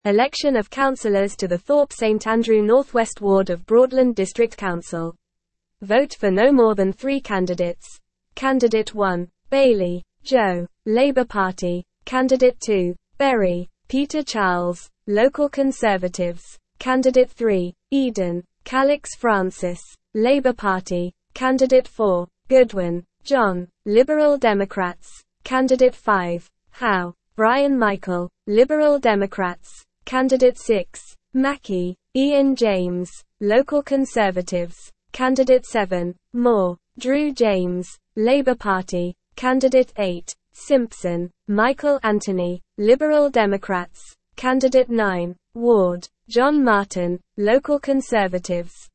Election of councillors to the Thorpe St Andrew North West Ward of Broadland District Council. Vote for no more than 3 candidates. Candidate 1, Bailey, Joe, Labour Party. Candidate 2, Berry, Peter Charles, Local Conservatives. Candidate 3, Eden, Calix Francis, Labour Party. Candidate 4, Goodwin, John, Liberal Democrats. Candidate 5, Howe, Brian Michael, Liberal Democrats. Candidate 6, Mackey, Ian James, Local Conservatives. Candidate 7, Moore, Drew James, Labour Party. Candidate 8, Simpson, Michael Anthony, Liberal Democrats. Candidate 9, Ward, John Martin, Local Conservatives.